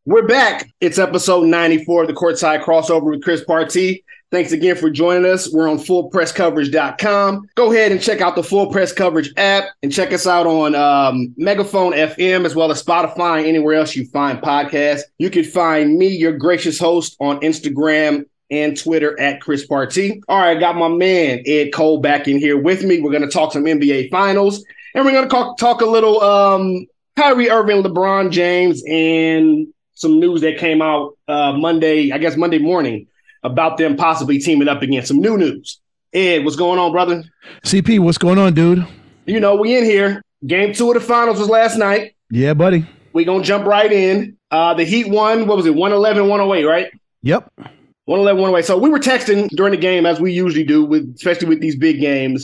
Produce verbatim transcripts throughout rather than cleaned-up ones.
We're back. It's episode ninety-four of the Courtside Crossover with Chris Partee. Thanks again for joining us. We're on full press coverage dot com. Go ahead and check out the Full Press Coverage app and check us out on um, Megaphone F M as well as Spotify and anywhere else you find podcasts. You can find me, your gracious host, on Instagram and Twitter at Chris Partee. All right, I got my man Ed Cole back in here with me. We're going to talk some N B A Finals, and we're going to talk, talk a little um, Kyrie Irving, LeBron James, and some news that came out uh, Monday, I guess Monday morning, about them possibly teaming up again. Some new news. Ed, what's going on, brother? C P, what's going on, dude? You know, we in here. Game two of the finals was last night. Yeah, buddy. We gonna jump right in. Uh, the Heat won, what was it, one eleven, one oh eight, right? Yep. one eleven, one oh eight. So we were texting during the game, as we usually do, with especially with these big games.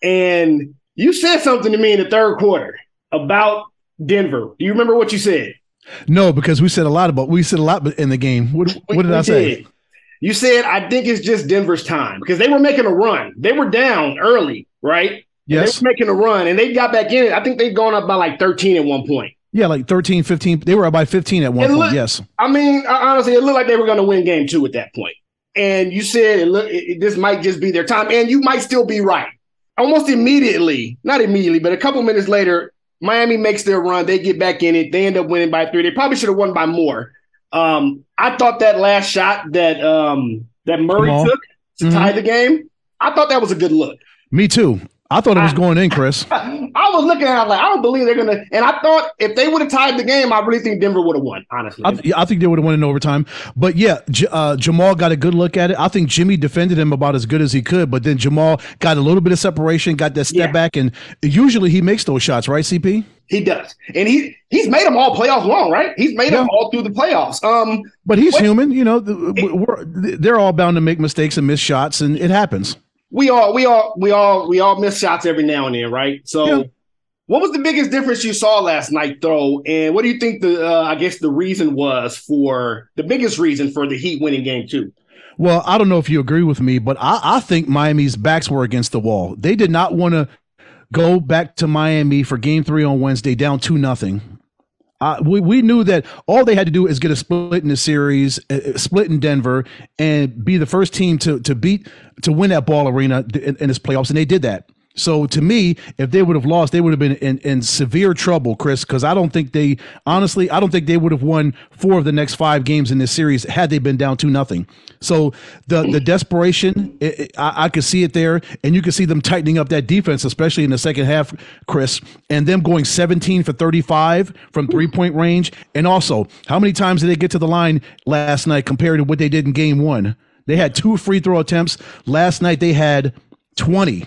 And you said something to me in the third quarter about Denver. Do you remember what you said? No, because we said a lot about we said a lot in the game. What, what did we I say? Did. You said, I think it's just Denver's time because they were making a run. They were down early, right? Yes. They were making a run and they got back in it. I think they'd gone up by like thirteen at one point. Yeah, like thirteen, fifteen. They were up by fifteen at one it point, looked, yes. I mean, honestly, it looked like they were going to win game two at that point. And you said it look, it, this might just be their time. And you might still be right. Almost immediately, not immediately, but a couple minutes later, Miami makes their run. They get back in it. They end up winning by three. They probably should have won by more. Um, I thought that last shot that um, that Murray took to mm-hmm. tie the game, I thought that was a good look. Me too. I thought it was I, going in, Chris. I was looking at it like, I don't believe they're going to. And I thought if they would have tied the game, I really think Denver would have won, honestly. I, th- I think they would have won in overtime. But yeah, J- uh, Jamal got a good look at it. I think Jimmy defended him about as good as he could. But then Jamal got a little bit of separation, got that step yeah. back. And usually he makes those shots, right, C P? He does. And he he's made them all playoffs long, right? He's made yeah. them all through the playoffs. Um, But he's what, human. You know, we're, they're all bound to make mistakes and miss shots, and it happens. We all, we all, we all, we all miss shots every now and then, right? So, yeah. What was the biggest difference you saw last night, though? And what do you think the, uh, I guess, the reason was for the biggest reason for the Heat winning game two? Well, I don't know if you agree with me, but I, I think Miami's backs were against the wall. They did not want to go back to Miami for game three on Wednesday, down two nothing. Uh, we, we knew that all they had to do is get a split in the series, uh, split in Denver, and be the first team to to beat to win that ball arena in, in this playoffs, and they did that. So to me, if they would have lost, they would have been in, in severe trouble, Chris, because I don't think they honestly, I don't think they would have won four of the next five games in this series had they been down two nothing. So the the desperation, it, it, I, I could see it there, and you could see them tightening up that defense, especially in the second half, Chris, and them going seventeen for thirty-five from three-point range. And also, how many times did they get to the line last night compared to what they did in game one? They had two free throw attempts. Last night they had twenty.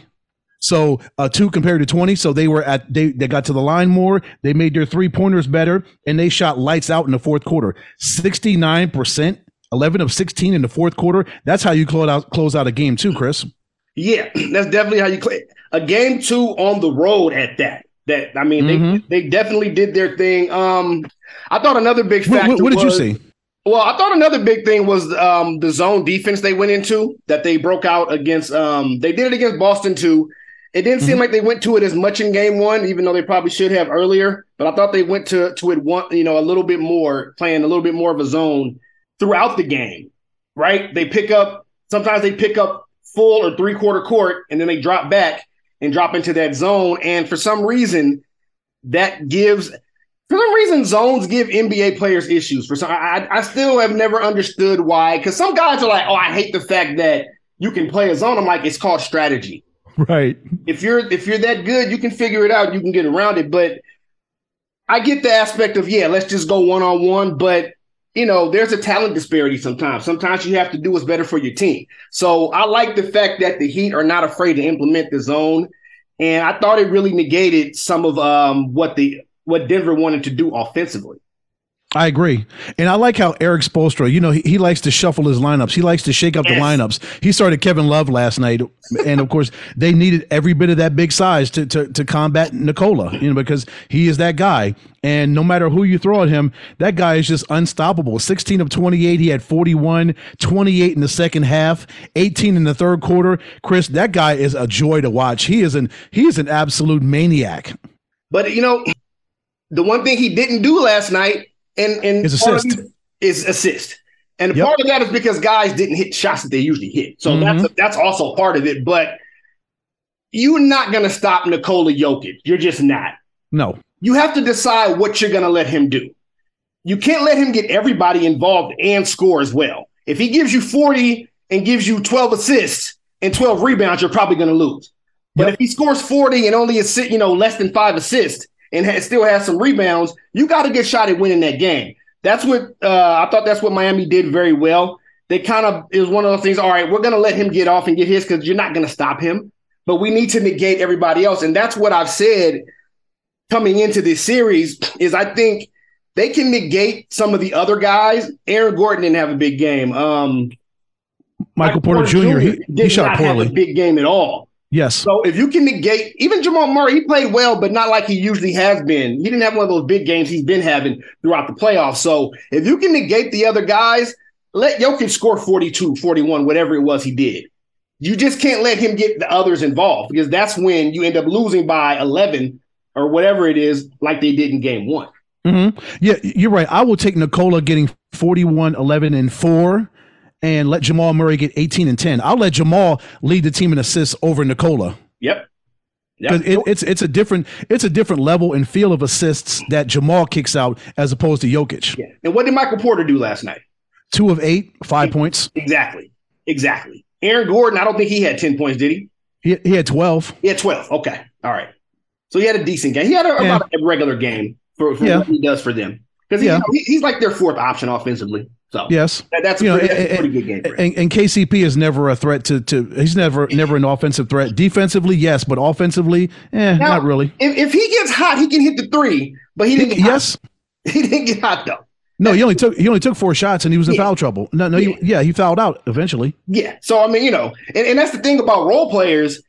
So uh, two compared to twenty. So they were at they they got to the line more. They made their three pointers better, and they shot lights out in the fourth quarter. sixty-nine percent, eleven of sixteen in the fourth quarter. That's how you close out close out a game too, Chris. Yeah, that's definitely how you play a game two on the road at that. That I mean, mm-hmm. they they definitely did their thing. Um, I thought another big factor. What, what, what did was, you see? Well, I thought another big thing was um, the zone defense they went into that they broke out against. Um, they did it against Boston too. It didn't seem mm-hmm. like they went to it as much in game one, even though they probably should have earlier. But I thought they went to, to it one, you know, a little bit more, playing a little bit more of a zone throughout the game, right? They pick up, sometimes they pick up full or three quarter court, and then they drop back and drop into that zone. And for some reason, that gives, for some reason, zones give N B A players issues. For some, I, I still have never understood why. Because some guys are like, oh, I hate the fact that you can play a zone. I'm like, it's called strategy. Right. If you're if you're that good, you can figure it out. You can get around it. But I get the aspect of, yeah, let's just go one-on-one. But, you know, there's a talent disparity sometimes. Sometimes you have to do what's better for your team. So I like the fact that the Heat are not afraid to implement the zone. And I thought it really negated some of um, what the what Denver wanted to do offensively. I agree. And I like how Eric Spoelstra, you know, he, he likes to shuffle his lineups. He likes to shake up yes. the lineups. He started Kevin Love last night. And, of course, they needed every bit of that big size to, to, to combat Nikola, you know, because he is that guy. And no matter who you throw at him, that guy is just unstoppable. sixteen of twenty-eight. He had forty-one, twenty-eight in the second half, eighteen in the third quarter. Chris, that guy is a joy to watch. He is an he is an absolute maniac. But, you know, the one thing he didn't do last night, And and His part assist. of it is assist. And Yep. part of that is because guys didn't hit shots that they usually hit. So Mm-hmm. that's that's also part of it. But you're not going to stop Nikola Jokic. You're just not. No. You have to decide what you're going to let him do. You can't let him get everybody involved and score as well. If he gives you forty and gives you twelve assists and twelve rebounds, you're probably going to lose. But Yep. if he scores forty and only is, you know, less than five assists and has, still has some rebounds, you got to get shot at winning that game. That's what uh, I thought. That's what Miami did very well. They kind of it was one of those things. All right, we're going to let him get off and get his because you're not going to stop him. But we need to negate everybody else, and that's what I've said coming into this series. Is I think they can negate some of the other guys. Aaron Gordon didn't have a big game. Um, Michael Porter Junior He, did he shot not poorly. have a big game at all. Yes. So if you can negate, even Jamal Murray, he played well, but not like he usually has been. He didn't have one of those big games he's been having throughout the playoffs. So if you can negate the other guys, let Jokic score forty-two, forty-one, whatever it was he did. You just can't let him get the others involved because that's when you end up losing by eleven or whatever it is, like they did in game one. Mm-hmm. Yeah, you're right. I will take Nikola getting forty-one, eleven, and four. And let Jamal Murray get eighteen and ten. I'll let Jamal lead the team in assists over Nikola. Yep. Yep. It, it's it's a different it's a different level and feel of assists that Jamal kicks out as opposed to Jokic. Yeah. And what did Michael Porter do last night? Two of eight, five yeah. points. Exactly. Exactly. Aaron Gordon, I don't think he had ten points, did he? He, he had twelve. He had twelve. Okay. All right. So he had a decent game. He had a, yeah. about a regular game for, for yeah. what he does for them. Because yeah. you know, he, he's like their fourth option offensively. So yes, that, that's, a you pretty, know, that's and, a pretty good game for him. And, and K C P is never a threat to to. He's never never an offensive threat. Defensively, yes, but offensively, eh, now, not really. If, if he gets hot, he can hit the three, but he didn't. He, get yes, hot. He didn't get hot though. No, he only took he only took four shots and he was in yeah. foul trouble. No, no, yeah. He, yeah, he fouled out eventually. Yeah, so I mean, you know, and, and that's the thing about role players.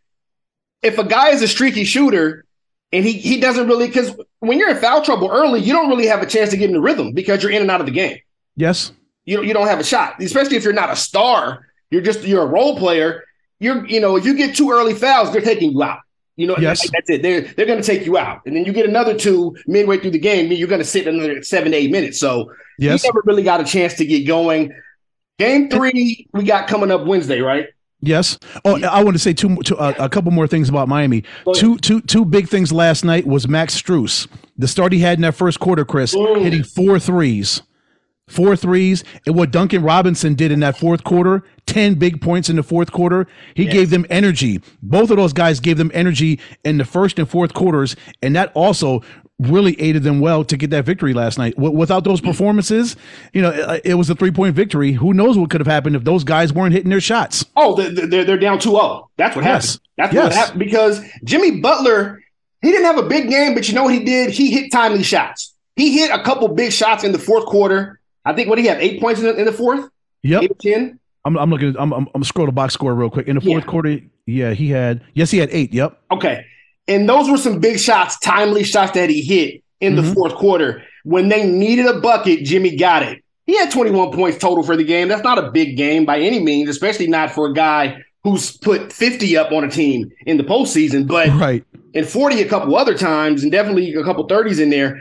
If a guy is a streaky shooter and he he doesn't really, because when you're in foul trouble early, you don't really have a chance to get in the rhythm because you're in and out of the game. Yes. You you don't have a shot, especially if you're not a star. You're just you're a role player. You're you know if you get two early fouls, they're taking you out. You know yes. that's it. They're they're going to take you out, and then you get another two midway through the game. You're going to sit another seven to eight minutes. So yes. you never really got a chance to get going. Game three we got coming up Wednesday, right? Yes. Oh, I want to say two, two uh, a couple more things about Miami. Two two two big things last night was Max Strus, the start he had in that first quarter, Chris, mm. hitting four threes. Four threes, and what Duncan Robinson did in that fourth quarter, ten big points in the fourth quarter. He yes. gave them energy. Both of those guys gave them energy in the first and fourth quarters, and that also really aided them well to get that victory last night. W- without those performances, you know, it, it was a three-point victory. Who knows what could have happened if those guys weren't hitting their shots? Oh, they're they're down two oh. That's what yes. happened. That's yes. what happened because Jimmy Butler, he didn't have a big game, but you know what he did? He hit timely shots. He hit a couple big shots in the fourth quarter. I think what do you have? Eight points in the, in the fourth. Yep. Eight or ten. I'm, I'm looking. At, I'm, I'm, I'm scroll the box score real quick. In the fourth yeah. quarter, yeah, he had. Yes, he had eight. Yep. Okay, and those were some big shots, timely shots that he hit in mm-hmm. the fourth quarter when they needed a bucket. Jimmy got it. He had twenty-one points total for the game. That's not a big game by any means, especially not for a guy who's put fifty up on a team in the postseason. But right, and forty a couple other times, and definitely a couple thirties in there.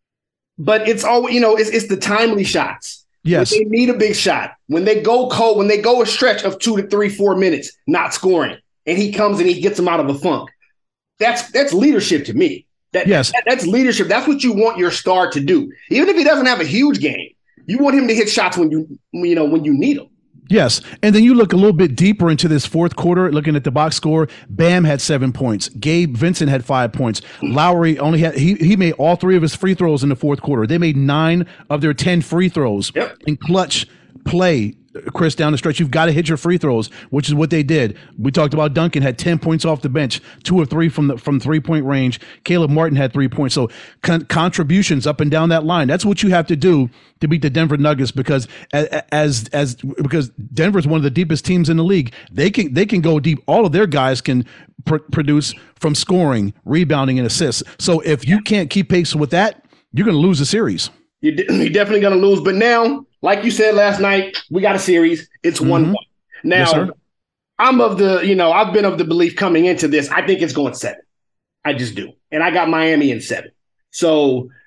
But it's all, you know, it's it's the timely shots. Yes. When they need a big shot. When they go cold, when they go a stretch of two to three, four minutes, not scoring, and he comes and he gets them out of a funk. That's that's leadership to me. That, yes. That, that's leadership. That's what you want your star to do. Even if he doesn't have a huge game, you want him to hit shots when you, you know, when you need them. Yes. And then you look a little bit deeper into this fourth quarter, looking at the box score. Bam had seven points. Gabe Vincent had five points. Lowry only had, he, he made all three of his free throws in the fourth quarter. They made nine of their ten free throws. Yep. In clutch play, Chris, down the stretch, you've got to hit your free throws, which is what they did. We talked about Duncan had ten points off the bench, two or three from the from three point range. Caleb Martin had three points. So con- contributions up and down that line. That's what you have to do to beat the Denver Nuggets because as as because Denver's one of the deepest teams in the league. They can they can go deep. All of their guys can pr- produce from scoring, rebounding, and assists. So if you can't keep pace with that, you're going to lose the series. You're, de- you're definitely going to lose. But now, like you said last night, we got a series. It's one mm-hmm. one. Now, yes, I'm of the, you know, I've been of the belief coming into this. I think it's going seven. I just do. And I got Miami in seven. So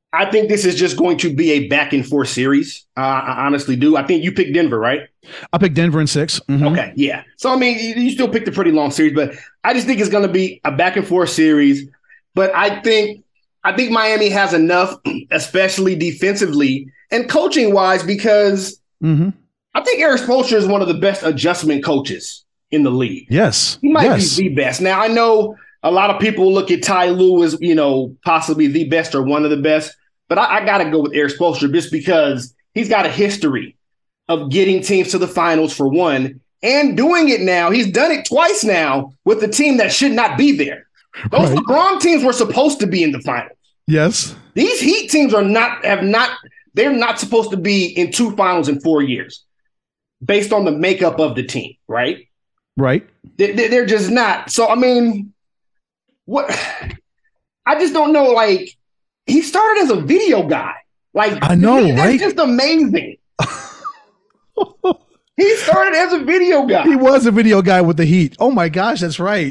I think this is just going to be a back and forth series. Uh, I honestly do. I think you picked Denver, right? I picked Denver in six. Mm-hmm. Okay, yeah. So, I mean, you, you still picked a pretty long series, but I just think it's going to be a back and forth series. But I think I think Miami has enough, especially defensively and coaching wise, because mm-hmm. I think Erik Spoelstra is one of the best adjustment coaches in the league. Yes. He might yes. be the best. Now, I know a lot of people look at Ty Lue as, you know, possibly the best or one of the best, but I, I got to go with Erik Spoelstra just because he's got a history of getting teams to the finals for one and doing it now. He's done it twice now with a team that should not be there. Those right. LeBron teams were supposed to be in the finals. Yes. These Heat teams are not, have not, they're not supposed to be in two finals in four years based on the makeup of the team, right? Right. They, they're just not. So, I mean, what? I just don't know. Like, he started as a video guy. Like, I know, that's right? Just amazing. He started as a video guy. He was a video guy with the Heat. Oh my gosh, that's right.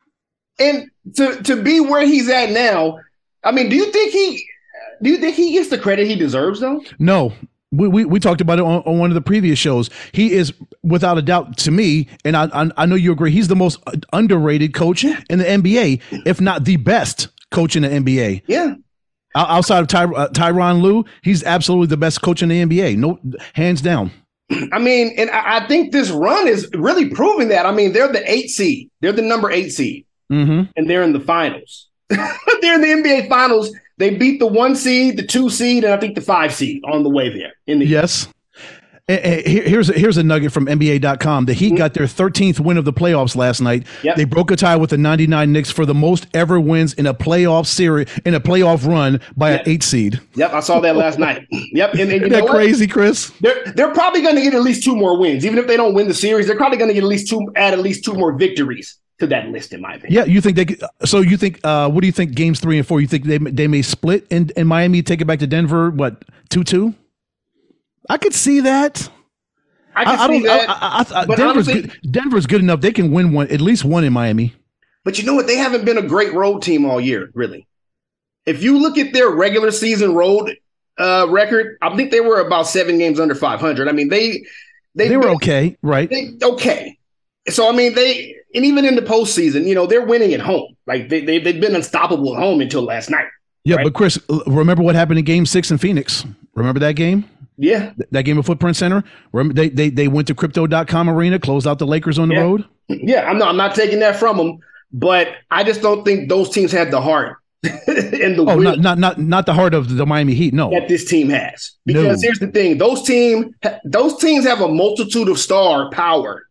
And to to be where he's at now, I mean, do you think he do you think he gets the credit he deserves though? No. We, we we talked about it on, on one of the previous shows. He is, without a doubt, to me, and I I, I know you agree, he's the most underrated coach in the N B A, if not the best coach in the N B A. Yeah. Outside of Ty, uh, Tyronn Lue, he's absolutely the best coach in the N B A. No, hands down. I mean, and I think this run is really proving that. I mean, they're the eight seed. They're the number eight seed. Mm-hmm. And they're in the finals. They're in the N B A finals. They beat the one seed, the two seed, and I think the five seed on the way there. In the yes. Here's a, here's a nugget from N B A dot com. The Heat mm-hmm. got their thirteenth win of the playoffs last night. Yep. They broke a tie with the ninety-nine Knicks for the most ever wins in a playoff series, in a playoff run by yep. an eight seed. Yep, I saw that last night. Yep. And, and Isn't that crazy, Chris? They're, they're probably going to get at least two more wins. Even if they don't win the series, they're probably going to get at least two, add at least two more victories to that list, in my opinion. Yeah, you think they could, so you think, uh, what do you think games three and four, you think they they may split in, in Miami, take it back to Denver, what, two two? I could see that. I can I, see I that. I, I, I, Denver's, honestly, good, Denver's good enough. They can win one, at least one in Miami. But you know what? They haven't been a great road team all year, really. If you look at their regular season road uh, record, I think they were about seven games under five hundred. I mean, they they, they were been, okay, right? They, okay. So, I mean, they, and even in the postseason, you know, they're winning at home. Like, they, they, they've been unstoppable at home until last night. Yeah, right? But Chris, remember what happened in game six in Phoenix? Remember that game? Yeah. That game at Footprint Center? Remember they they they went to crypto dot com arena, closed out the Lakers on the yeah. road? Yeah, I'm not I'm not taking that from them, but I just don't think those teams had the heart and the oh, will not, not not not the heart of the Miami Heat, no. That this team has. Because no. Here's the thing, those team those teams have a multitude of star power.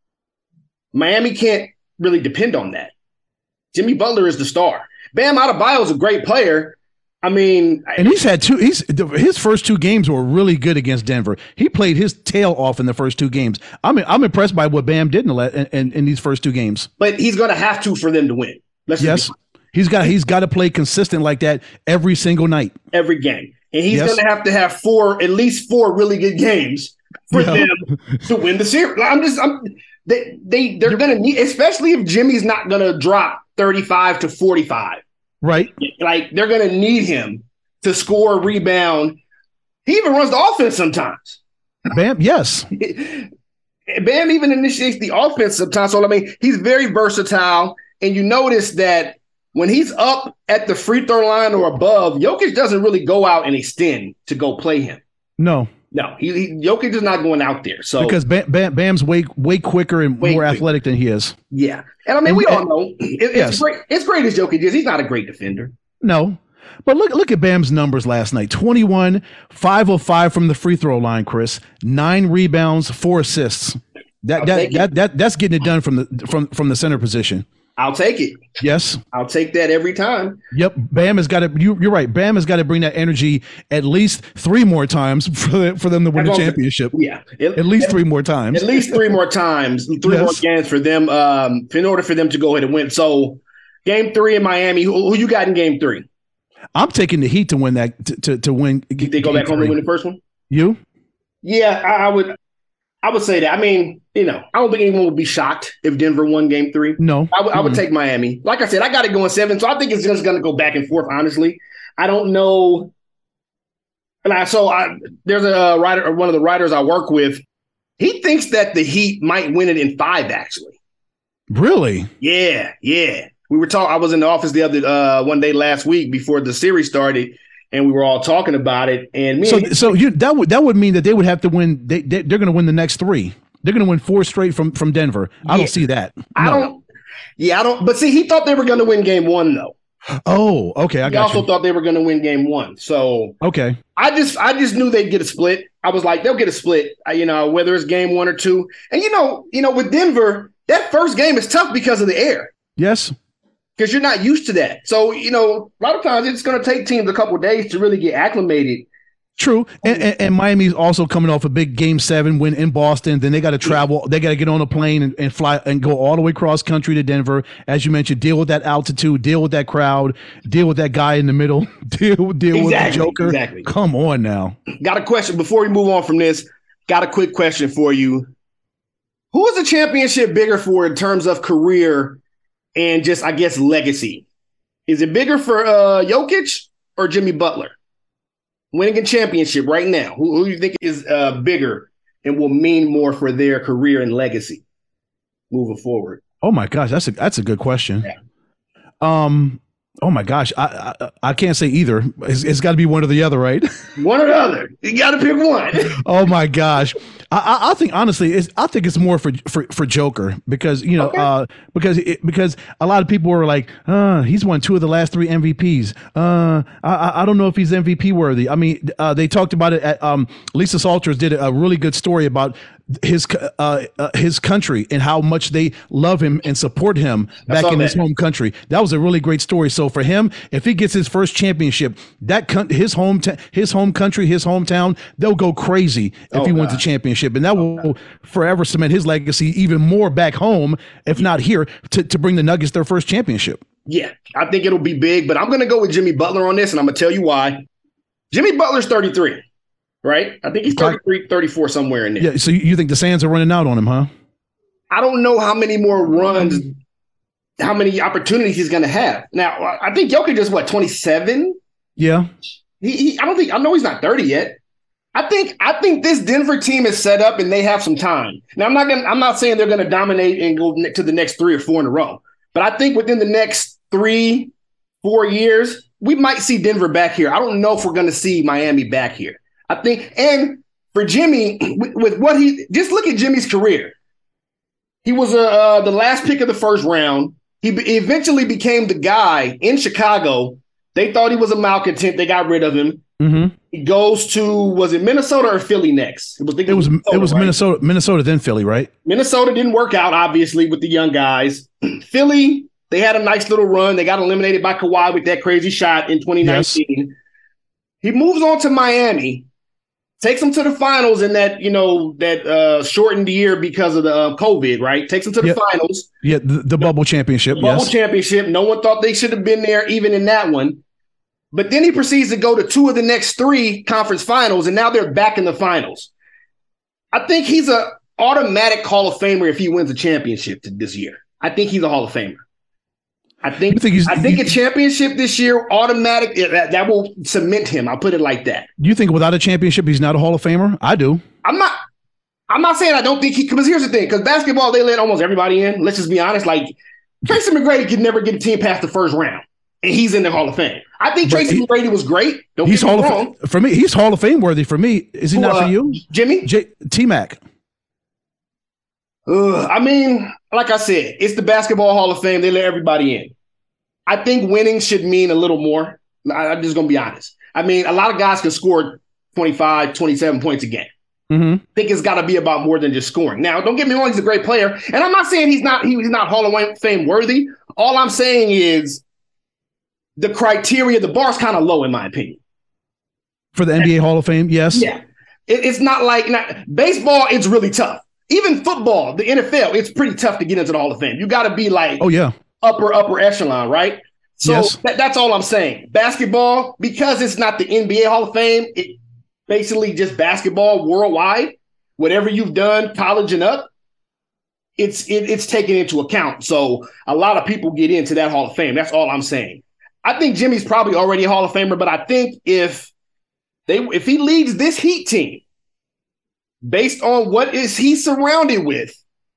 Miami can't really depend on that. Jimmy Butler is the star. Bam Adebayo is a great player. I mean, and he's had two. He's his first two games were really good against Denver. He played his tail off in the first two games. I'm I'm impressed by what Bam did in, the, in, in these first two games. But he's going to have to for them to win. Let's yes, he's got he's got to play consistent like that every single night, every game, and he's yes. going to have to have four, at least four, really good games for yeah. them to win the series. I'm just, I'm they they they're going to need, especially if Jimmy's not going to drop thirty-five to forty-five. Right. Like, they're going to need him to score, rebound. He even runs the offense sometimes. Bam, yes. Bam even initiates the offense sometimes. So, I mean, he's very versatile. And you notice that when he's up at the free throw line or above, Jokic doesn't really go out and extend to go play him. No. No, he, he Jokic is not going out there. So because Bam, Bam, Bam's way way quicker and way more quicker. Athletic than he is. Yeah, and I mean and, we all know it, it's yes. great. It's great as Jokic is. He's not a great defender. No, but look look at Bam's numbers last night: twenty-one, five of five from the free throw line. Chris, nine rebounds, four assists. That that, that that that's getting it done from the from from the center position. I'll take it. Yes. I'll take that every time. Yep. Bam has got to, you, you're right. Bam has got to bring that energy at least three more times for, for them to win the championship. Yeah. At, at least three more times. At least three more times. Three yes. more games for them um, in order for them to go ahead and win. So game three in Miami, who, who you got in game three? I'm taking the Heat to win that, to, to, to win. Did they go back three. home and win the first one? You? Yeah, I, I would. I would say that. I mean, you know, I don't think anyone would be shocked if Denver won game three. No. I, w- I would mm-hmm. take Miami. Like I said, I got it going seven, so I think it's just going to go back and forth, honestly. I don't know And I, so I, there's a writer, or one of the writers I work with. He thinks that the Heat might win it in five, actually. Really? Yeah, yeah. We were talking. I was in the office the other uh, one day last week before the series started, and we were all talking about it. And me so, and so you that would that would mean that they would have to win. They, they they're going to win the next three. They're going to win four straight from from Denver. I yeah. don't see that. No. I don't. Yeah, I don't. But see, he thought they were going to win game one, though. Oh, okay. I he got also you. thought they were going to win game one. So okay, I just I just knew they'd get a split. I was like, they'll get a split. You know, whether it's game one or two. And you know, you know, with Denver, that first game is tough because of the air. Yes. Because you're not used to that. So you know, a lot of times it's going to take teams a couple of days to really get acclimated. True, and, and, and Miami's also coming off a big Game Seven win in Boston. Then they got to travel. They got to get on a plane and, and fly and go all the way across country to Denver. As you mentioned, deal with that altitude, deal with that crowd, deal with that guy in the middle, deal deal exactly, with the Joker. Exactly. Come on now. Got a question before we move on from this. Got a quick question for you. Who is the championship bigger for in terms of career and just, I guess, legacy? Is it bigger for uh, Jokic or Jimmy Butler? Winning a championship right now, who, who do you think is uh, bigger and will mean more for their career and legacy moving forward? Oh my gosh, that's a that's a good question. Yeah. Um. Oh my gosh, I I, I can't say either. It's, it's got to be one or the other, right? One or the other. You got to pick one. Oh my gosh, I, I I think honestly, it's I think it's more for for, for Joker because you know okay. uh because it, because a lot of people were like, uh, he's won two of the last three M V Ps. Uh, I I don't know if he's M V P worthy. I mean, uh, they talked about it at um Lisa Salters did a really good story about his uh, uh his country and how much they love him and support him back in that. his home country. That was a really great story. So for him, if he gets his first championship, that con- his home t- his home country, his hometown, they'll go crazy if oh, he God. wins the championship, and that oh, will God. forever cement his legacy even more back home, if not here, to to bring the Nuggets their first championship. Yeah, I think it'll be big, but I'm going to go with Jimmy Butler on this, and I'm going to tell you why. Jimmy Butler's thirty-three. Right? I think he's thirty-three, thirty-four, somewhere in there. Yeah, so you think the Sands are running out on him, huh? I don't know how many more runs, how many opportunities he's going to have. Now, I think Jokic is, what, twenty-seven? Yeah. He, he, I don't think, I know he's not thirty yet. I think I think this Denver team is set up and they have some time. Now, I'm not going I'm not saying they're going to dominate and go to the next three or four in a row. But I think within the next three, four years, we might see Denver back here. I don't know if we're going to see Miami back here. I think, and for Jimmy, with, with what he, just look at Jimmy's career. He was uh, uh, the last pick of the first round. He, be, he eventually became the guy in Chicago. They thought he was a malcontent. They got rid of him. Mm-hmm. He goes to, was it Minnesota or Philly next? It was, it was, Minnesota, it was right? Minnesota, Minnesota, then Philly, right? Minnesota didn't work out, obviously, with the young guys. Philly, they had a nice little run. They got eliminated by Kawhi with that crazy shot in twenty nineteen. Yes. He moves on to Miami. Takes them to the finals in that, you know, that uh, shortened year because of the uh, COVID, right? Takes them to the yep. finals. Yeah, the, the bubble championship. The bubble yes. championship. No one thought they should have been there even in that one. But then he proceeds to go to two of the next three conference finals, and now they're back in the finals. I think he's an automatic Hall of Famer if he wins a championship this year. I think he's a Hall of Famer. I think, think I think you, a championship this year, automatic, that, that will cement him. I'll put it like that. You think without a championship, he's not a Hall of Famer? I do. I'm not I'm not saying I don't think he, because here's the thing, because basketball, they let almost everybody in. Let's just be honest. Like, Tracy McGrady could never get a team past the first round, and he's in the Hall of Fame. I think Tracy he, McGrady was great. Don't he's get me Hall wrong. Of, for me, he's Hall of Fame worthy for me. Is he Who, not uh, for you? Jimmy? J- T-Mac. Uh, I mean, like I said, it's the Basketball Hall of Fame. They let everybody in. I think winning should mean a little more. I, I'm just going to be honest. I mean, a lot of guys can score twenty-five, twenty-seven points a game. Mm-hmm. I think it's got to be about more than just scoring. Now, don't get me wrong, he's a great player. And I'm not saying he's not he, he's not Hall of Fame worthy. All I'm saying is the criteria, the bar's kind of low, in my opinion. For the N B A Hall of Fame, yes. Yeah. It, it's not like not, baseball, it's really tough. Even football, the N F L, it's pretty tough to get into the Hall of Fame. You got to be like, oh, yeah, upper, upper echelon, right? So yes. that, that's all I'm saying. Basketball, because it's not the N B A Hall of Fame, it basically just basketball worldwide. Whatever you've done, college and up, it's it, it's taken into account. So a lot of people get into that Hall of Fame. That's all I'm saying. I think Jimmy's probably already a Hall of Famer, but I think if they if he leads this Heat team based on what is he surrounded with,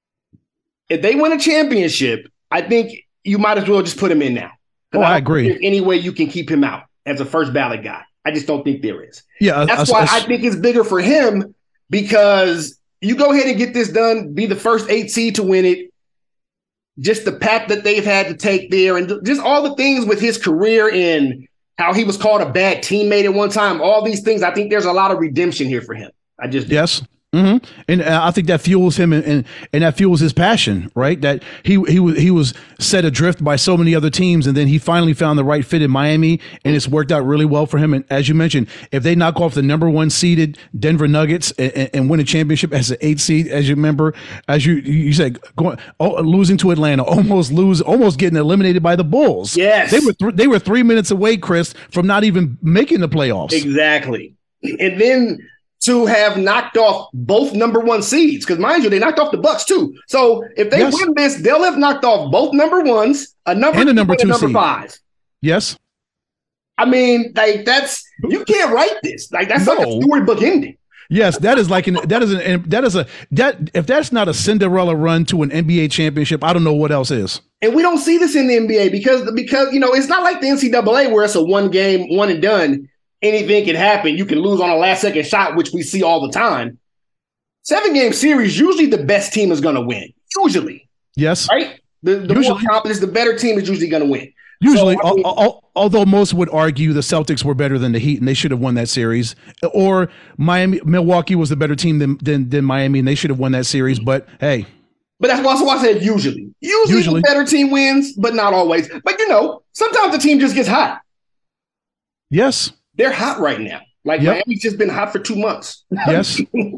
if they win a championship, I think you might as well just put him in now. Oh, I, I agree. There's any way you can keep him out as a first ballot guy. I just don't think there is. Yeah, that's uh, why uh, I think it's bigger for him, because you go ahead and get this done, be the first eight seed to win it. Just the path that they've had to take there, and just all the things with his career and how he was called a bad teammate at one time. All these things, I think there's a lot of redemption here for him. I just do. Yes. Mm-hmm. And I think that fuels him, and, and and that fuels his passion, right? That he he was he was set adrift by so many other teams, and then he finally found the right fit in Miami, and it's worked out really well for him. And as you mentioned, if they knock off the number one seeded Denver Nuggets and, and win a championship as an eight seed, as you remember, as you you said, going oh, losing to Atlanta, almost lose, almost getting eliminated by the Bulls. Yes, they were th- they were three minutes away, Chris, from not even making the playoffs. Exactly, and then to have knocked off both number one seeds, because mind you, they knocked off the Bucks too. So if they yes. win this, they'll have knocked off both number ones, a number and a number two, and a number seed. five. Yes, I mean, like that's you can't write this. Like that's no. like a storybook ending. Yes, that is like an that is an that is a that if that's not a Cinderella run to an N B A championship, I don't know what else is. And we don't see this in the N B A because because you know it's not like the N C double A where it's a one game, one and done. Anything can happen. You can lose on a last second shot, which we see all the time. Seven game series, usually the best team is going to win. Usually. Yes. Right? The, the usually. more confidence, the better team is usually going to win. Usually, so, I mean, al- al- although most would argue the Celtics were better than the Heat and they should have won that series, or Miami, Milwaukee was the better team than, than, than Miami and they should have won that series. But hey. But that's also why I said usually. Usually, usually the better team wins, but not always. But you know, sometimes the team just gets hot. Yes. They're hot right now. Like yep. Miami's just been hot for two months. Yes.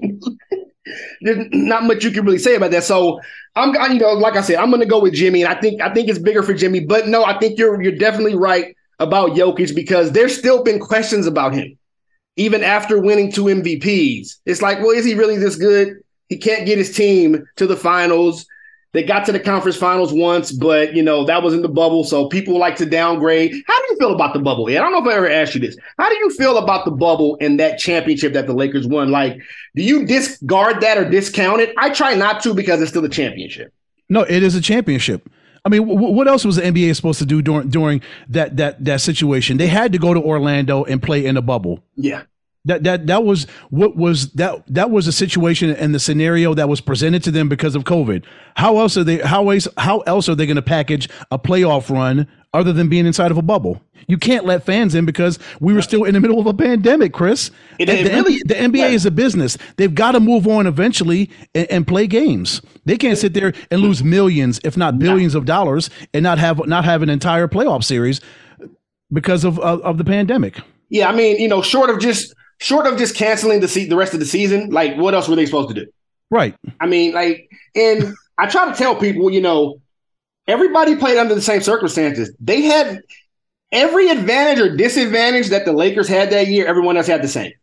There's not much you can really say about that. So I'm, you know, like I said, I'm going to go with Jimmy, and I think I think it's bigger for Jimmy. But no, I think you're you're definitely right about Jokic because there's still been questions about him, even after winning two M V Ps. It's like, well, is he really this good? He can't get his team to the finals. They got to the conference finals once, but, you know, that was in the bubble, so people like to downgrade. How do you feel about the bubble? I don't know if I ever asked you this. How do you feel about the bubble and that championship that the Lakers won? Like, do you discard that or discount it? I try not to because it's still a championship. No, it is a championship. I mean, w- what else was the N B A supposed to do during during that that that situation? They had to go to Orlando and play in a bubble. Yeah. That that that was what was that that was a situation and the scenario that was presented to them because of COVID. How else are they how else how else are they going to package a playoff run other than being inside of a bubble? You can't let fans in because we were still in the middle of a pandemic, Chris. It, the, it really, the N B A yeah. is a business. They've got to move on eventually and, and play games. They can't sit there and lose millions, if not billions, of dollars and not have not have an entire playoff series because of of, of the pandemic. Yeah, I mean, you know, short of just. Short of just canceling the se- the rest of the season, like what else were they supposed to do? Right. I mean, like, and I try to tell people, you know, everybody played under the same circumstances. They had every advantage or disadvantage that the Lakers had that year. Everyone else had the same.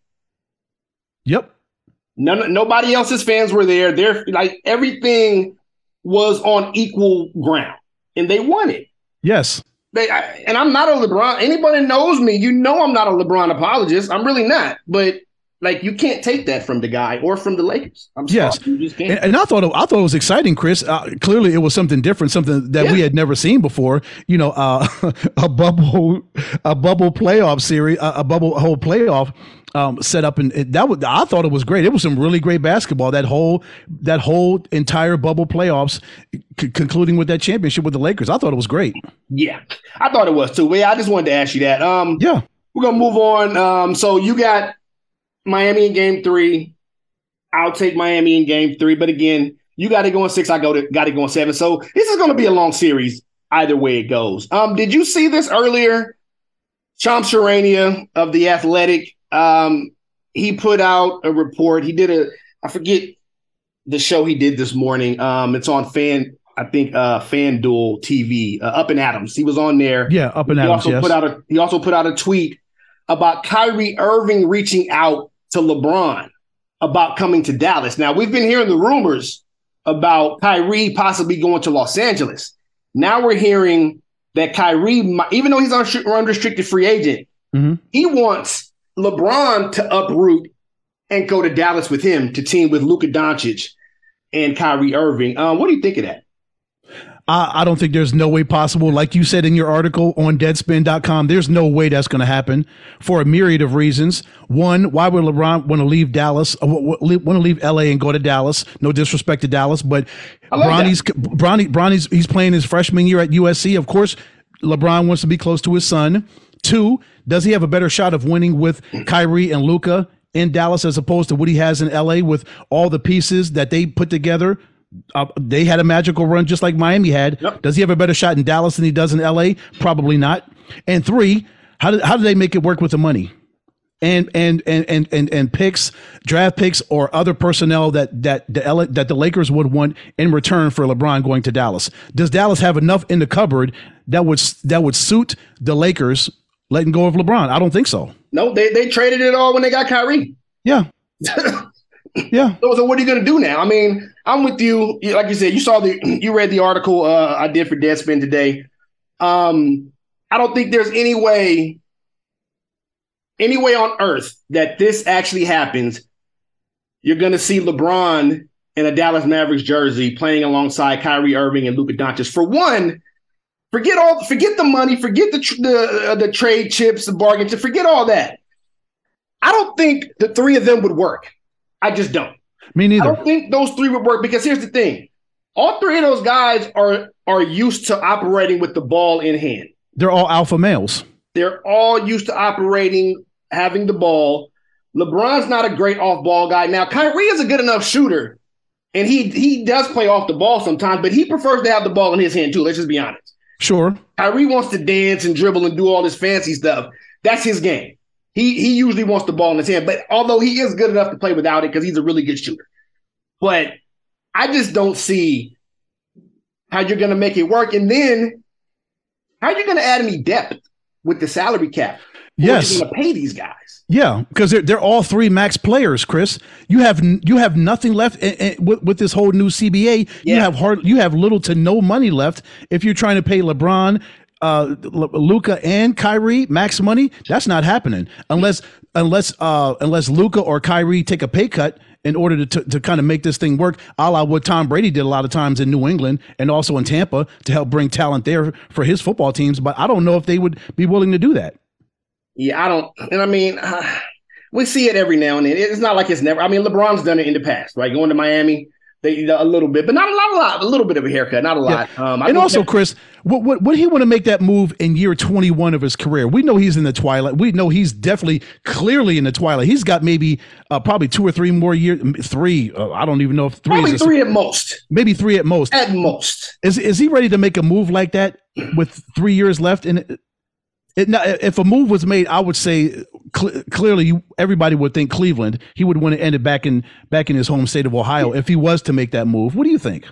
Yep. None, nobody else's fans were there. They're like everything was on equal ground, and they won it. Yes. They, I, and I'm not a LeBron. Anybody knows me, you know I'm not a LeBron apologist. I'm really not. But like, you can't take that from the guy or from the Lakers. I'm sorry, yes, you just can't. And, and I thought it, I thought it was exciting, Chris. Uh, clearly, it was something different, something that yeah. we had never seen before. You know, uh, a bubble, a bubble playoff series, a, a bubble whole playoff. Um, set up and that was I thought it was great. It was some really great basketball. That whole that whole entire bubble playoffs, c- concluding with that championship with the Lakers. I thought it was great. Yeah, I thought it was too. Yeah, I just wanted to ask you that. Um, yeah, we're gonna move on. Um, so you got Miami in game three. I'll take Miami in game three, but again, you got to go in six. I go to got to go in seven. So this is gonna be a long series either way it goes. Um, did you see this earlier? Shams Charania of The Athletic. Um, he put out a report. He did a, I forget the show he did this morning. Um, it's on Fan, I think, uh, FanDuel T V, uh, Up and Adams. He was on there. Yeah, Up and he Adams. Also yes. put out a, he also put out a tweet about Kyrie Irving reaching out to LeBron about coming to Dallas. Now, we've been hearing the rumors about Kyrie possibly going to Los Angeles. Now we're hearing that Kyrie, even though he's an unrestricted free agent, mm-hmm. he wants LeBron to uproot and go to Dallas with him to team with Luka Doncic and Kyrie Irving. Um, what do you think of that? I, I don't think there's no way possible. Like you said in your article on deadspin dot com, there's no way that's going to happen for a myriad of reasons. One, why would LeBron want to leave Dallas, uh, want to leave L A and go to Dallas? No disrespect to Dallas, but like Bronny's, Bronny, Bronny's, he's playing his freshman year at U S C. Of course, LeBron wants to be close to his son. Two, does he have a better shot of winning with Kyrie and Luka in Dallas as opposed to what he has in L A with all the pieces that they put together? Uh, they had a magical run just like Miami had. Yep. Does he have a better shot in Dallas than he does in L A? Probably not. And three, how did how do they make it work with the money? And and and and and and picks, draft picks, or other personnel that that the L A, that the Lakers would want in return for LeBron going to Dallas. Does Dallas have enough in the cupboard that would that would suit the Lakers letting go of LeBron? I don't think so. No, they they traded it all when they got Kyrie. Yeah. Yeah. So, so what are you going to do now? I mean, I'm with you. Like you said, you saw the, you read the article uh, I did for Deadspin today. Um, I don't think there's any way, any way on earth that this actually happens. You're going to see LeBron in a Dallas Mavericks jersey playing alongside Kyrie Irving and Luka Doncic. For one, forget all, forget the money, forget the the, uh, the trade chips, the bargain chips, forget all that. I don't think the three of them would work. I just don't. Me neither. I don't think those three would work because here's the thing. All three of those guys are, are used to operating with the ball in hand. They're all alpha males. They're all used to operating, having the ball. LeBron's not a great off-ball guy. Now, Kyrie is a good enough shooter, and he he does play off the ball sometimes, but he prefers to have the ball in his hand too. Let's just be honest. Sure. Kyrie wants to dance and dribble and do all this fancy stuff. That's his game. He he usually wants the ball in his hand, but although he is good enough to play without it because he's a really good shooter. But I just don't see how you're going to make it work. And then how are you going to add any depth with the salary cap? Yes. You're going to pay these guys. Yeah, because they're, they're all three max players, Chris. You have you have nothing left in, in, with, with this whole new C B A. Yeah. You have hard, you have little to no money left if you're trying to pay LeBron, Uh, Luka and Kyrie max money. That's not happening unless unless uh, unless Luka or Kyrie take a pay cut in order to, to to kind of make this thing work, a la what Tom Brady did a lot of times in New England and also in Tampa to help bring talent there for his football teams. But I don't know if they would be willing to do that. Yeah, I don't. And I mean, uh, we see it every now and then. It's not like it's never. I mean, LeBron's done it in the past, right? Going to Miami. They, a little bit, but not a lot, a lot, a little bit of a haircut, not a lot. Yeah. Um, and also, that- Chris, would, would, would he want to make that move in year twenty-one of his career? We know he's in the twilight. We know he's definitely, clearly in the twilight. He's got maybe uh, probably two or three more years. Three, uh, I don't even know if three. Probably is three at most. Maybe three at most. At most. Is is he ready to make a move like that with three years left? And it, it, if a move was made, I would say cl- clearly everybody would think Cleveland. He would want to end it back in back in his home state of Ohio if he was to make that move. What do you think?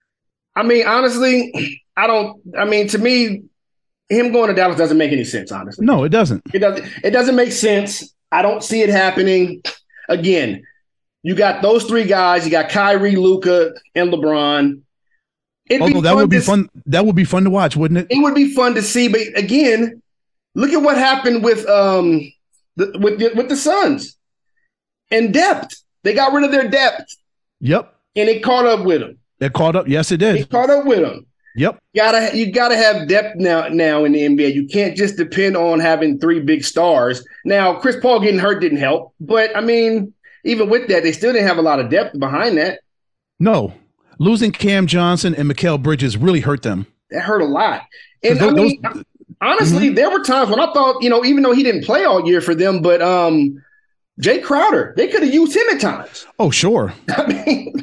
I mean, honestly, I don't. I mean, to me, him going to Dallas doesn't make any sense. Honestly, no, it doesn't. It doesn't. It doesn't make sense. I don't see it happening. Again, you got those three guys. You got Kyrie, Luka, and LeBron. It'd Although that would be to, fun. That would be fun to watch, wouldn't it? It would be fun to see, but again. Look at what happened with um the, with the, with the Suns and depth. They got rid of their depth. Yep. And it caught up with them. It caught up. Yes, it did. It caught up with them. Yep. You gotta you gotta have depth now now in the N B A. You can't just depend on having three big stars. Now, Chris Paul getting hurt didn't help, but I mean, even with that, they still didn't have a lot of depth behind that. No, losing Cam Johnson and Mikal Bridges really hurt them. That hurt a lot. And those, I mean, those, honestly, mm-hmm. there were times when I thought, you know, even though he didn't play all year for them, but um, Jay Crowder, they could have used him at times. Oh, sure. I mean,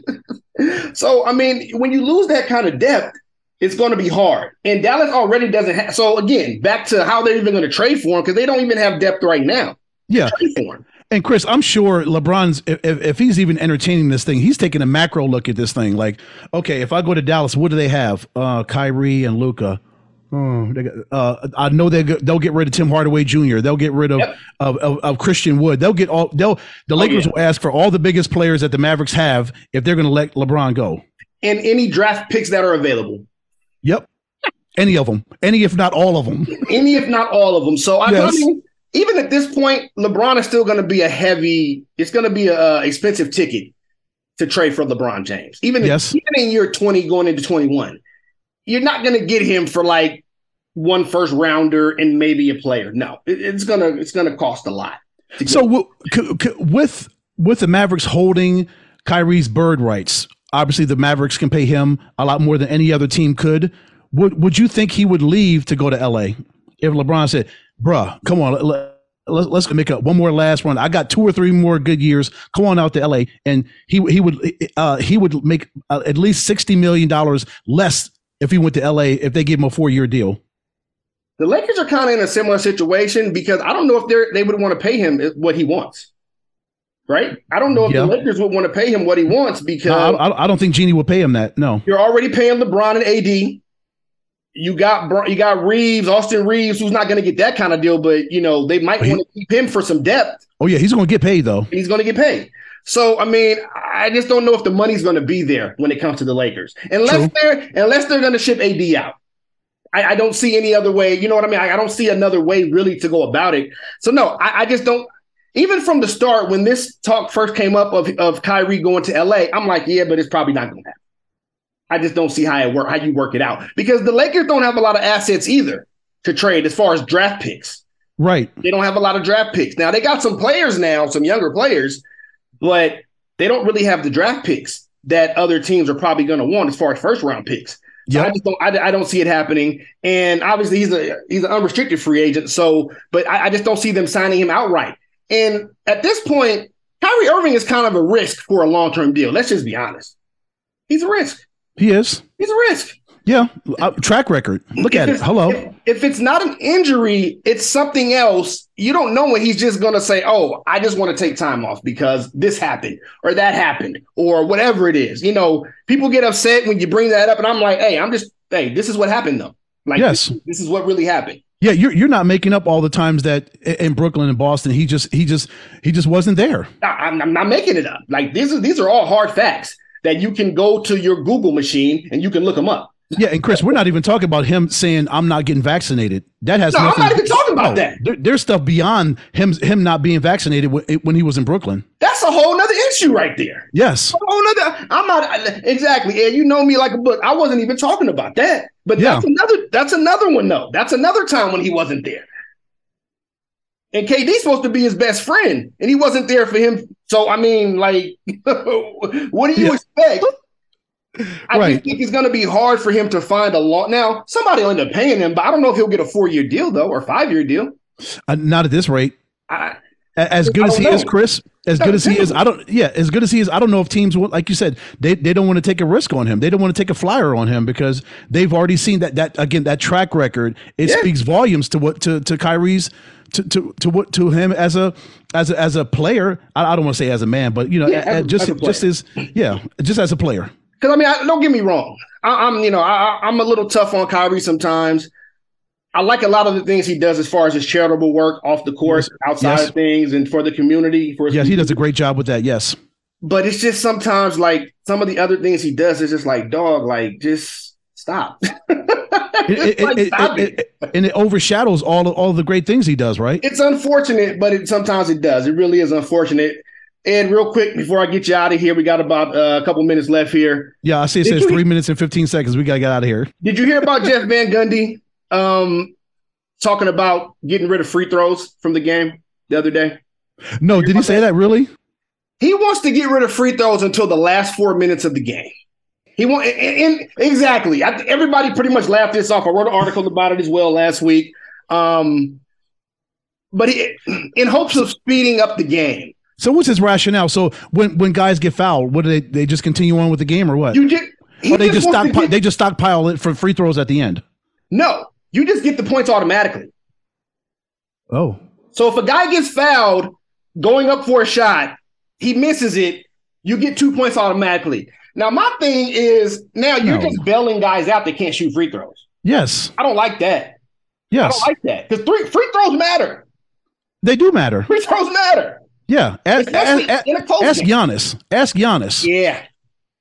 so, I mean, when you lose that kind of depth, it's going to be hard. And Dallas already doesn't have. So, again, back to how they're even going to trade for him because they don't even have depth right now. Yeah. Trade for him. And Chris, I'm sure LeBron's, if, if he's even entertaining this thing, he's taking a macro look at this thing. Like, okay, if I go to Dallas, what do they have? Uh, Kyrie and Luka. Oh, they got, uh, I know they they'll get rid of Tim Hardaway Junior They'll get rid of, yep. of, of of Christian Wood. They'll get all. They'll the Lakers oh, yeah. will ask for all the biggest players that the Mavericks have if they're going to let LeBron go. And any draft picks that are available. Yep, any of them, any if not all of them. Any if not all of them. So I, yes. I mean, even at this point, LeBron is still going to be a heavy. It's going to be a expensive ticket to trade for LeBron James. Even yes. in, even in year twenty, going into twenty-one, you're not going to get him for like one first rounder and maybe a player. No, it, it's gonna it's gonna cost a lot. So w- c- c- with with the Mavericks holding Kyrie's bird rights, obviously the Mavericks can pay him a lot more than any other team could. Would would you think he would leave to go to L A if LeBron said, "Bruh, come on, let, let, let's make a one more last run. I got two or three more good years. Come on out to L A," and he he would uh, he would make uh, at least sixty million dollars less if he went to L A if they gave him a four year deal. The Lakers are kind of in a similar situation because I don't know if they they would want to pay him what he wants. Right? I don't know if yeah. the Lakers would want to pay him what he wants because no, I, I don't think Jeannie would pay him that. No, you're already paying LeBron and A D. You got you got Reeves, Austin Reeves, who's not going to get that kind of deal, but you know they might want to keep him for some depth. Oh yeah, he's going to get paid though. He's going to get paid. So I mean, I just don't know if the money's going to be there when it comes to the Lakers, unless True. they're unless they're going to ship A D out. I, I don't see any other way. You know what I mean? I, I don't see another way really to go about it. So no, I, I just don't. Even from the start, when this talk first came up of of Kyrie going to L A, I'm like, yeah, but it's probably not going to happen. I just don't see how it work, how you work it out because the Lakers don't have a lot of assets either to trade as far as draft picks. Right. They don't have a lot of draft picks. Now they got some players now, some younger players, but they don't really have the draft picks that other teams are probably going to want as far as first round picks. So yep. I just don't, I, I don't see it happening. And obviously he's a, he's an unrestricted free agent. So, but I, I just don't see them signing him outright. And at this point, Kyrie Irving is kind of a risk for a long-term deal. Let's just be honest. He's a risk. He is. He's a risk. Yeah. Uh, track record. Look if at it. Hello. If, if it's not an injury, it's something else. You don't know when he's just going to say, oh, I just want to take time off because this happened or that happened or whatever it is. You know, people get upset when you bring that up. And I'm like, hey, I'm just, hey, this is what happened though. Like, yes. this, this is what really happened. Yeah, you're you're not making up all the times that in Brooklyn and Boston he just he just he just wasn't there. I'm, I'm not making it up. Like these are these are all hard facts that you can go to your Google machine and you can look them up. Yeah, and Chris, we're not even talking about him saying I'm not getting vaccinated. That has no, nothing. I'm not even talking about no, that. There, there's stuff beyond him him not being vaccinated when he was in Brooklyn. That's a whole nother issue right there. Yes. A whole nother. I'm not exactly. And you know me like a book. I wasn't even talking about that. But yeah. that's another. That's another one though. That's another time when he wasn't there. And K D's supposed to be his best friend, and he wasn't there for him. So I mean, like, what do you yeah. expect? I right. just think it's going to be hard for him to find a long. Now, somebody will end up paying him, but I don't know if he'll get a four-year deal though, or a five-year deal. Uh, not at this rate. I, as good as he know. is, Chris. As no, good as he is, I don't. Yeah, as good as he is, I don't know if teams, like you said, they they don't want to take a risk on him. They don't want to take a flyer on him because they've already seen that that again that track record. It yeah. speaks volumes to what to to Kyrie's. To, to to what to him as a as a as a player. I, I don't want to say as a man, but you know, yeah, as, just as just as yeah, just as a player. Because I mean, I, don't get me wrong. I, I'm you know I, I'm a little tough on Kyrie sometimes. I like a lot of the things he does as far as his charitable work off the court, yes. outside yes. of things, and for the community. For his yes, community. He does a great job with that. Yes, but it's just sometimes like some of the other things he does is just like dog, like just stop. It, it, like, it, it, it, and it overshadows all of, all of the great things he does, right? It's unfortunate, but it, sometimes it does. It really is unfortunate. And real quick, before I get you out of here, we got about uh, a couple minutes left here. Yeah, I see it did says three minutes and fifteen seconds. We got to get out of here. Did you hear about Jeff Van Gundy um, talking about getting rid of free throws from the game the other day? No, did he say that? that really? He wants to get rid of free throws until the last four minutes of the game. He want and, and exactly. I, everybody pretty much laughed this off. I wrote an article about it as well last week. Um, but he, in hopes of speeding up the game. So what's his rationale? So when, when guys get fouled, what do they they just continue on with the game or what? You just, or they just, just stockpile get, they just stockpile it for free throws at the end. No, you just get the points automatically. Oh. So if a guy gets fouled going up for a shot, he misses it, you get two points automatically. Now, my thing is now you're no. just bailing guys out that can't shoot free throws. Yes. I don't like that. Yes. I don't like that because three free throws matter. They do matter. Free throws matter. Yeah. Ask, ask, in a close ask game. Giannis. Ask Giannis. Yeah.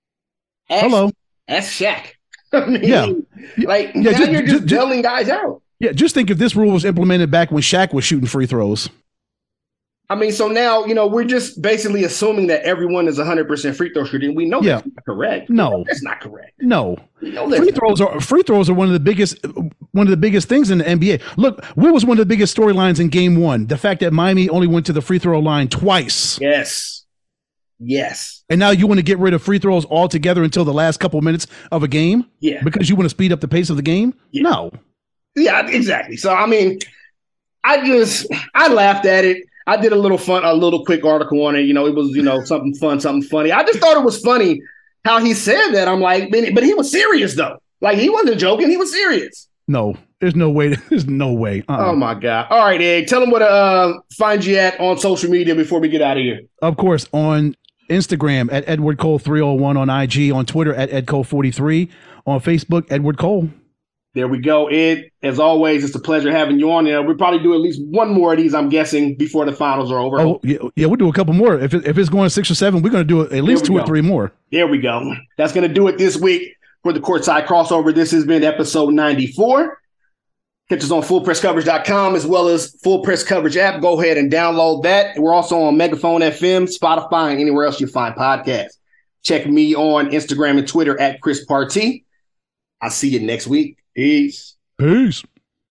Ask, Hello. Ask Shaq. I mean, yeah. Like, yeah, now just, you're just, just bailing guys out. Yeah, just think if this rule was implemented back when Shaq was shooting free throws. I mean, so now, you know, we're just basically assuming that everyone is one hundred percent free throw shooting. We know yeah. that's not correct. No. That's not correct. No. no free throws are free throws are one of the biggest one of the biggest things in the N B A. Look, what was one of the biggest storylines in game one? The fact that Miami only went to the free throw line twice. Yes. Yes. And now you want to get rid of free throws altogether until the last couple of minutes of a game? Yeah. Because you want to speed up the pace of the game? Yeah. No. Yeah, exactly. So, I mean, I just, I laughed at it. I did a little fun, a little quick article on it. You know, it was, you know, something fun, something funny. I just thought it was funny how he said that. I'm like, but he was serious, though. Like, he wasn't joking. He was serious. No, there's no way. There's no way. Uh-uh. Oh, my God. All right, Egg, tell them where to uh, find you at on social media before we get out of here. Of course, on Instagram at Edward Cole three oh one, on I G, on Twitter at Ed Cole forty-three, on Facebook, Edward Cole. There we go, Ed. As always, it's a pleasure having you on there. We'll probably do at least one more of these, I'm guessing, before the finals are over. Oh, yeah, yeah we'll do a couple more. If, it, if it's going six or seven, we're going to do at least two go. or three more. There we go. That's going to do it this week for the Courtside Crossover. This has been episode ninety-four. Catch us on full press coverage dot com as well as Full Press Coverage app. Go ahead and download that. We're also on Megaphone F M, Spotify, and anywhere else you find podcasts. Check me on Instagram and Twitter at Chris Partee. I'll see you next week. Peace. Peace.